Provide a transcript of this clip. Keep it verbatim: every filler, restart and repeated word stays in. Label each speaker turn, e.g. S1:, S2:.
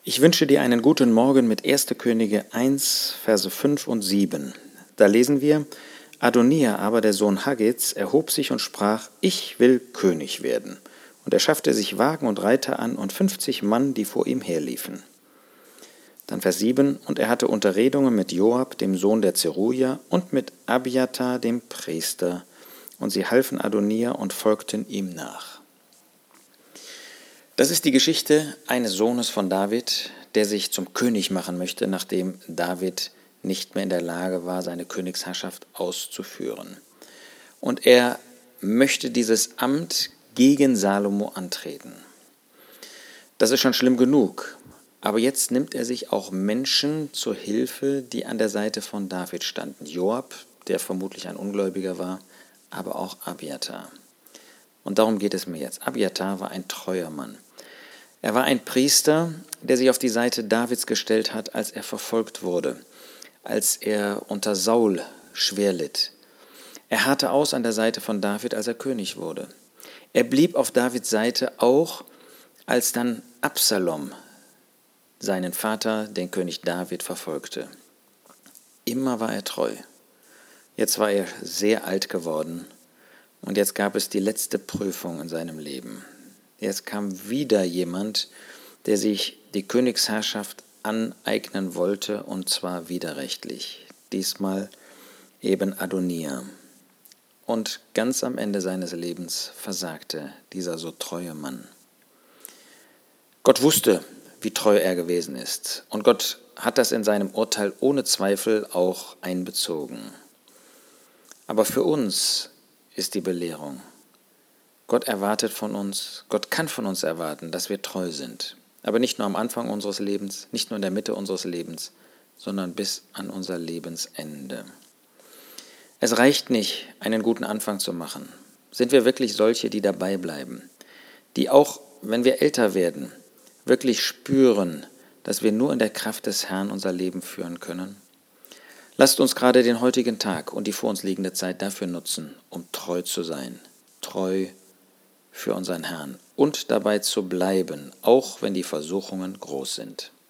S1: Ich wünsche dir einen guten Morgen mit erster Könige eins, Verse fünf und sieben. Da lesen wir: Adonija aber, der Sohn Haggits, erhob sich und sprach: Ich will König werden. Und er schaffte sich Wagen und Reiter an und fünfzig Mann, die vor ihm herliefen. Dann Vers sieben: Und er hatte Unterredungen mit Joab, dem Sohn der Zeruja, und mit Abiathar, dem Priester. Und sie halfen Adonija und folgten ihm nach. Das ist die Geschichte eines Sohnes von David, der sich zum König machen möchte, nachdem David nicht mehr in der Lage war, seine Königsherrschaft auszuführen. Und er möchte dieses Amt gegen Salomo antreten. Das ist schon schlimm genug, aber jetzt nimmt er sich auch Menschen zur Hilfe, die an der Seite von David standen. Joab, der vermutlich ein Ungläubiger war, aber auch Abiathar. Und darum geht es mir jetzt. Abiathar war ein treuer Mann. Er war ein Priester, der sich auf die Seite Davids gestellt hat, als er verfolgt wurde, als er unter Saul schwer litt. Er harrte aus an der Seite von David, als er König wurde. Er blieb auf Davids Seite auch, als dann Absalom seinen Vater, den König David, verfolgte. Immer war er treu. Jetzt war er sehr alt geworden und jetzt gab es die letzte Prüfung in seinem Leben. Jetzt kam wieder jemand, der sich die Königsherrschaft aneignen wollte, und zwar widerrechtlich. Diesmal eben Adonija. Und ganz am Ende seines Lebens versagte dieser so treue Mann. Gott wusste, wie treu er gewesen ist. Und Gott hat das in seinem Urteil ohne Zweifel auch einbezogen. Aber für uns ist die Belehrung: Gott erwartet von uns, Gott kann von uns erwarten, dass wir treu sind. Aber nicht nur am Anfang unseres Lebens, nicht nur in der Mitte unseres Lebens, sondern bis an unser Lebensende. Es reicht nicht, einen guten Anfang zu machen. Sind wir wirklich solche, die dabei bleiben, die auch, wenn wir älter werden, wirklich spüren, dass wir nur in der Kraft des Herrn unser Leben führen können? Lasst uns gerade den heutigen Tag und die vor uns liegende Zeit dafür nutzen, um treu zu sein, treu für unseren Herrn und dabei zu bleiben, auch wenn die Versuchungen groß sind.